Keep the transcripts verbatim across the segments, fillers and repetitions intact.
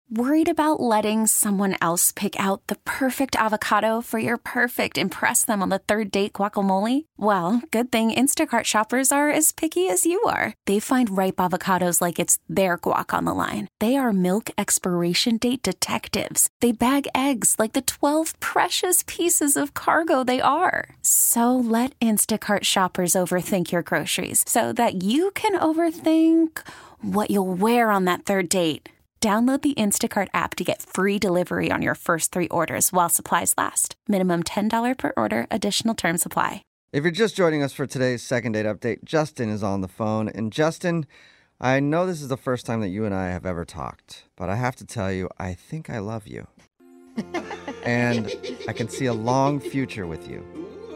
Worried about letting someone else pick out the perfect avocado for your perfect impress them on the third date guacamole? Well, good thing Instacart shoppers are as picky as you are. They find ripe avocados like it's their guac on the line. They are milk expiration date detectives. They bag eggs like the twelve precious pieces of cargo they are. So let Instacart shoppers overthink your groceries so that you can overthink what you'll wear on that third date. Download the Instacart app to get free delivery on your first three orders while supplies last. Minimum ten dollars per order. Additional terms apply. If you're just joining us for today's second date update, Justin is on the phone. And Justin, I know this is the first time that you and I have ever talked, but I have to tell you, I think I love you. And I can see a long future with you.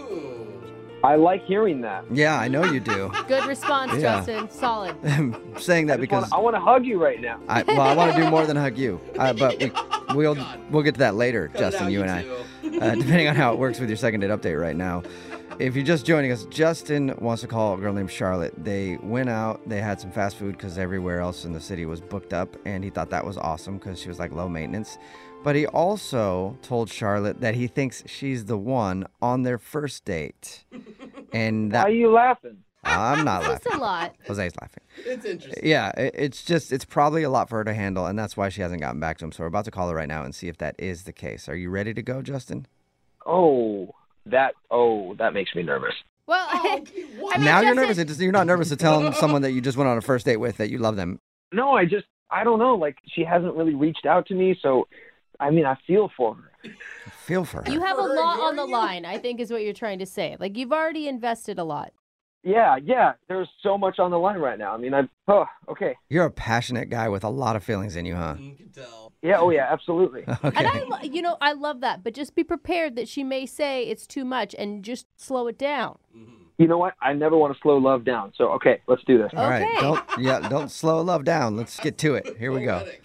I like hearing that. Yeah, I know you do. Good response, Yeah. Justin. Solid. I'm saying that I just because wanna, I want to hug you right now. I, well, I want to do more than hug you, uh, but we, we'll we'll get to that later, Justin, you and I, uh, depending on how it works with your second date update right now. If you're just joining us, Justin wants to call a girl named Charlotte. They went out, they had some fast food because everywhere else in the city was booked up, and he thought that was awesome because she was like low maintenance. But he also told Charlotte that he thinks she's the one on their first date. And that, Why are you laughing? I'm not That's laughing. a lot. Jose's laughing. It's interesting. Yeah, it- it's just, it's probably a lot for her to handle, and that's why she hasn't gotten back to him. So we're about to call her right now and see if that is the case. Are you ready to go, Justin? Oh, that oh, that makes me nervous. Well, Oh, what? I mean, now you're Justin- nervous. It just- You're not nervous to tell someone that you just went on a first date with that you love them. No, I just I don't know. Like she hasn't really reached out to me, so I mean I feel for her. Feel for her. You have a Her lot on the ignoring you? line, I think is what you're trying to say. Like, you've already invested a lot. Yeah, yeah. There's so much on the line right now. I mean, I oh okay. You're a passionate guy with a lot of feelings in you, huh? You can tell. Yeah, oh yeah, absolutely. Okay. And I, lo- you know, I love that, but just be prepared that she may say it's too much and just slow it down. You know what? I never want to slow love down. So okay, let's do this. All right. Okay. Don't, yeah, don't slow love down. Let's get to it. Here we go. Poetic.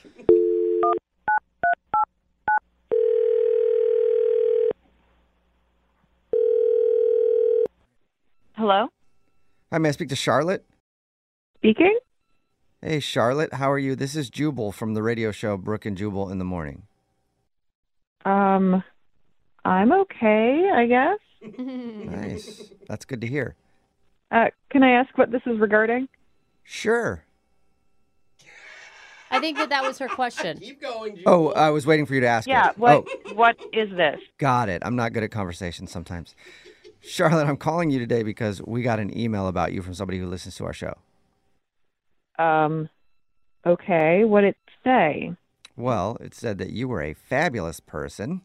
Hello? Hi, may I speak to Charlotte? Speaking? Hey, Charlotte, how are you? This is Jubal from the radio show Brooke and Jubal in the Morning. Um, I'm okay, I guess. Nice. That's good to hear. Uh, can I ask what this is regarding? Sure. I think that that was her question. Keep going, Jubal. Oh, I was waiting for you to ask Yeah, it. what Oh, what is this? got it. I'm not good at conversations sometimes. Charlotte, I'm calling you today because we got an email about you from somebody who listens to our show. Um, okay, what did it say? Well, it said that you were a fabulous person,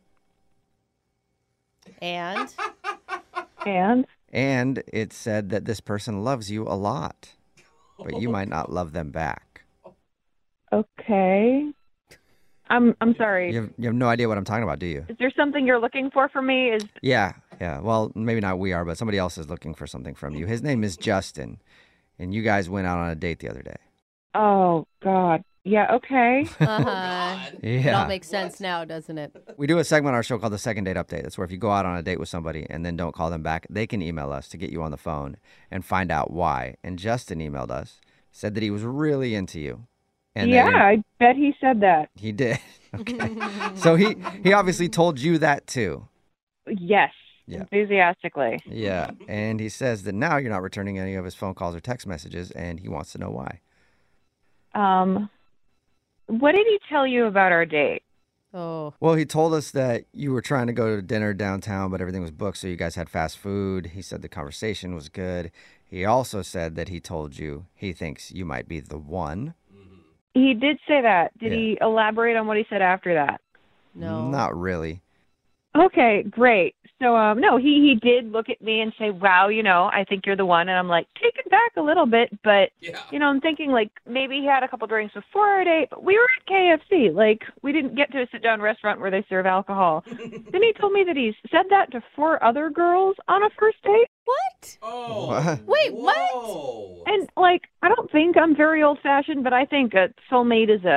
And And? and it said that this person loves you a lot, but you might not love them back. Okay. I'm I'm sorry. You have, you have no idea what I'm talking about, do you? Is there something you're looking for from me? Is Yeah, yeah. Well, maybe not we are, but somebody else is looking for something from you. His name is Justin, and you guys went out on a date the other day. Oh God. Yeah, okay. uh-huh. God. It all Yeah. makes sense now, doesn't it? We do a segment on our show called the Second Date Update. That's where if you go out on a date with somebody and then don't call them back, they can email us to get you on the phone and find out why. And Justin emailed us, said that he was really into you. And that yeah, you're- I bet he said that. He did. Okay. So he, he obviously told you that too. Yes. Yeah. Enthusiastically. Yeah. And he says that now you're not returning any of his phone calls or text messages, and he wants to know why. Um what did he tell you about our date? Oh, Well, he told us that you were trying to go to dinner downtown, but everything was booked, so you guys had fast food. He said the conversation was good. He also said that he told you he thinks you might be the one. He did say that. Did Yeah. he elaborate on what he said after that? no. Not really. Okay, great. So, um, no, he, he did look at me and say, wow, you know, I think you're the one. And I'm like, taken back a little bit. But, Yeah. you know, I'm thinking like maybe he had a couple drinks before our date, but we were at K F C. Like, we didn't get to a sit down restaurant where they serve alcohol. Then he told me that he's said that to four other girls on a first date. What? Oh. What? Wait, what? Whoa. And, like, I don't think I'm very old fashioned, but I think a soulmate is a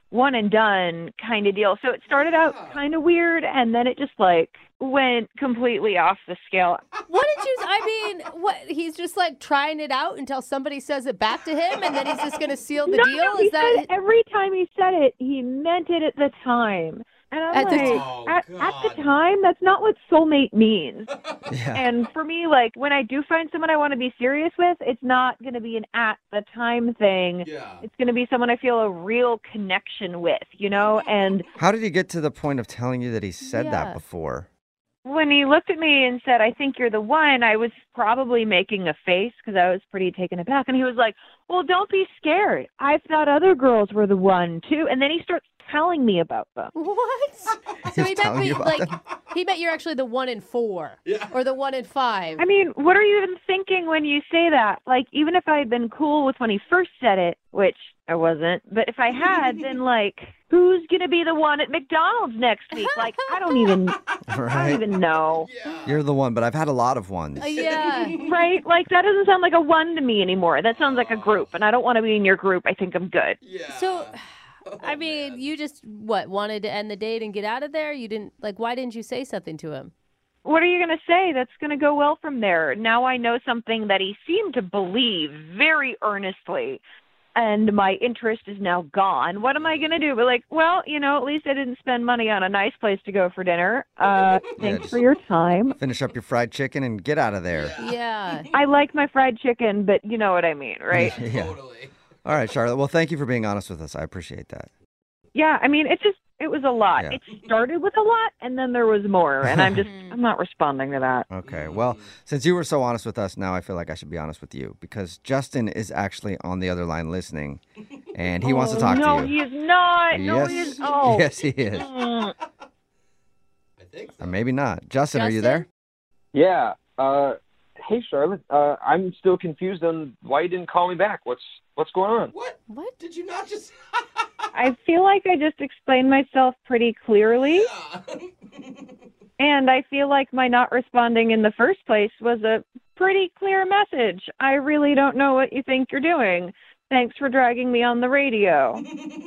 one and done kind of deal. So it started out kind of weird, and then it just like went completely off the scale. What did you, I mean, what, he's just like trying it out until somebody says it back to him and then he's just going to seal the no, deal? No, he Is that said every time he said it, he meant it at the time. And I'm At the like, t- Oh, at, God. at the time, that's not what soulmate means. Yeah. And for me, like, when I do find someone I want to be serious with, it's not going to be an at the time thing. Yeah. It's going to be someone I feel a real connection with, you know? And How did he get to the point of telling you that he said Yeah. that before? when he looked at me and said, I think you're the one, I was probably making a face because I was pretty taken aback. And he was like, well, don't be scared. I thought other girls were the one, too. And then he starts telling me about them. What? So He's he meant telling we- you about like them? he meant you're actually the one in four, Yeah. or the one in five. I mean, what are you even thinking when you say that? Like, even if I had been cool with when he first said it, which I wasn't, but if I had, then, like, who's going to be the one at McDonald's next week? Like, I don't even, I Right? don't even know. Yeah. You're the one, but I've had a lot of ones. Uh, yeah. Right? Like, that doesn't sound like a one to me anymore. That sounds like a group, and I don't want to be in your group. I think I'm good. Yeah. So, Oh, I mean, man. you just, what, wanted to end the date and get out of there? You didn't, like, why didn't you say something to him? What are you going to say that's going to go well from there? Now I know something that he seemed to believe very earnestly, and my interest is now gone. What am I going to do? But like, well, you know, at least I didn't spend money on a nice place to go for dinner. Uh, thanks just- for your time. Finish up your fried chicken and get out of there. Yeah. I like my fried chicken, but you know what I mean, right? Yeah. Totally. All right, Charlotte. Well, thank you for being honest with us. I appreciate that. Yeah, I mean, it just, it was a lot. Yeah. It started with a lot, and then there was more, and I'm just, I'm not responding to that. Okay. Well, since you were so honest with us, now I feel like I should be honest with you because Justin is actually on the other line listening, and he wants to talk no, to you. he is not. No, yes, he is. Oh. yes, he is. Mm. I think so. Or maybe not. Justin, are you Justin? there? Yeah. Uh, hey, Charlotte. Uh, I'm still confused on why you didn't call me back. What's what's going on? What? What? Did you not just? I feel like I just explained myself pretty clearly, Yeah. and I feel like my not responding in the first place was a pretty clear message. I really don't know what you think you're doing. Thanks for dragging me on the radio.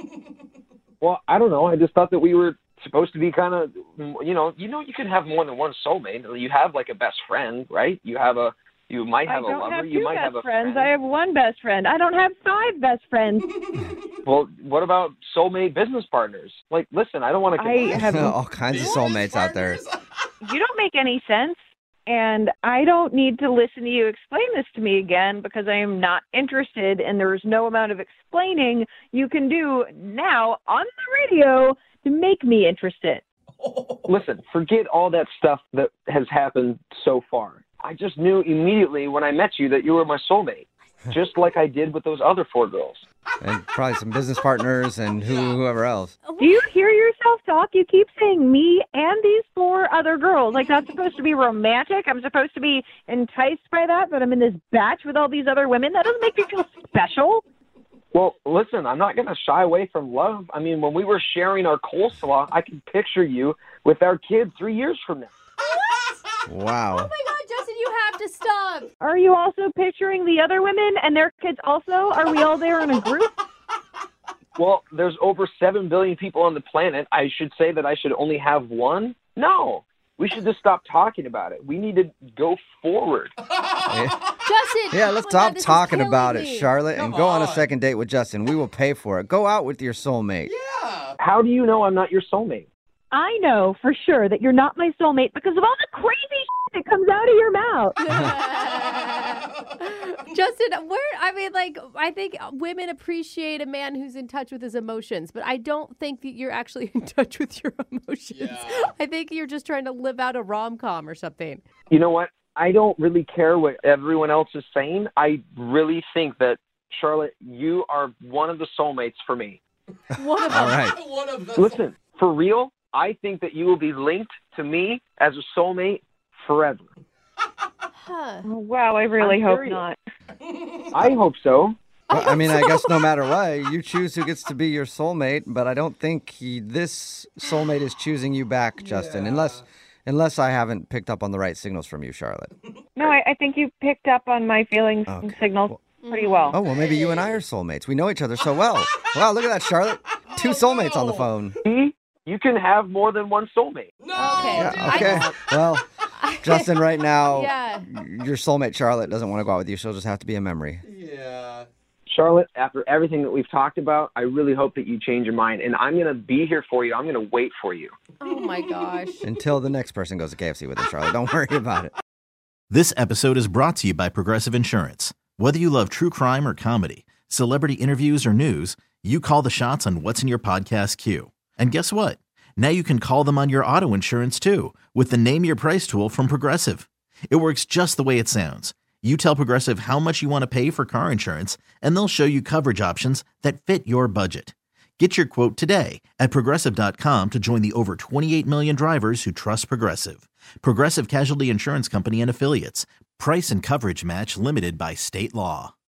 Well, I don't know. I just thought that we were supposed to be kind of, you know, you know, you can have more than one soulmate. You have like a best friend, right? You have a, you might have I a don't lover. have you two might best have a friends. friend. I have one best friend. I don't have five best friends. Well, what about soulmate business partners? Like, listen, I don't want to. I have. All kinds of soulmates out there. You don't make any sense, and I don't need to listen to you explain this to me again because I am not interested, and there is no amount of explaining you can do now on the radio to make me interested. Listen, forget all that stuff that has happened so far. I just knew immediately when I met you that you were my soulmate, just like I did with those other four girls. And probably some business partners and who, whoever else. Do you hear yourself talk? You keep saying me and these four other girls. Like, that's supposed to be romantic. I'm supposed to be enticed by that, but I'm in this batch with all these other women. That doesn't make me feel special. Well, listen, I'm not going to shy away from love. I mean, when we were sharing our coleslaw, I can picture you with our kid three years from now. Wow. Oh my God, Justin, you have to stop. Are you also picturing the other women and their kids also? Are we all there in a group? Well, there's over seven billion people on the planet. I should say that I should only have one? No. We should just stop talking about it. We need to go forward. Yeah, Justin. Yeah, oh let's my stop God, this is talking killing about it, me. Charlotte, and Come go on a on. second date with Justin. We will pay for it. Go out with your soulmate. Yeah. How do you know I'm not your soulmate? I know for sure that you're not my soulmate because of all the crazy shit that comes out of your mouth. Justin, where I mean, like, I think women appreciate a man who's in touch with his emotions, but I don't think that you're actually in touch with your emotions. Yeah. I think you're just trying to live out a rom com or something. You know what? I don't really care what everyone else is saying. I really think that, Charlotte, you are one of the soulmates for me. One of All them. right. One of the. Listen, for real, I think that you will be linked to me as a soulmate forever. Huh. Oh, wow, I really I'm hope serious. not. I hope so. Well, I mean, I guess no matter what, you choose who gets to be your soulmate, but I don't think he, this soulmate is choosing you back, Justin, Yeah. unless unless I haven't picked up on the right signals from you, Charlotte. No, I, I think you picked up on my feelings and Okay. signals. Well, pretty well. Oh, well, maybe you and I are soulmates. We know each other so well. Wow, look at that, Charlotte. Two soulmates on the phone. See? You can have more than one soulmate. No, Okay. Yeah, dude. okay. Well, Justin, right now, Yeah. your soulmate Charlotte doesn't want to go out with you. She'll just have to be a memory. Yeah. Charlotte, after everything that we've talked about, I really hope that you change your mind. And I'm going to be here for you. I'm going to wait for you. Oh my gosh. Until the next person goes to K F C with her, Charlotte. Don't worry about it. This episode is brought to you by Progressive Insurance. Whether you love true crime or comedy, celebrity interviews or news, you call the shots on what's in your podcast queue. And guess what? Now you can call them on your auto insurance too with the Name Your Price tool from Progressive. It works just the way it sounds. You tell Progressive how much you want to pay for car insurance, and they'll show you coverage options that fit your budget. Get your quote today at Progressive dot com to join the over twenty-eight million drivers who trust Progressive. Progressive Casualty Insurance Company and Affiliates. Price and coverage match limited by state law.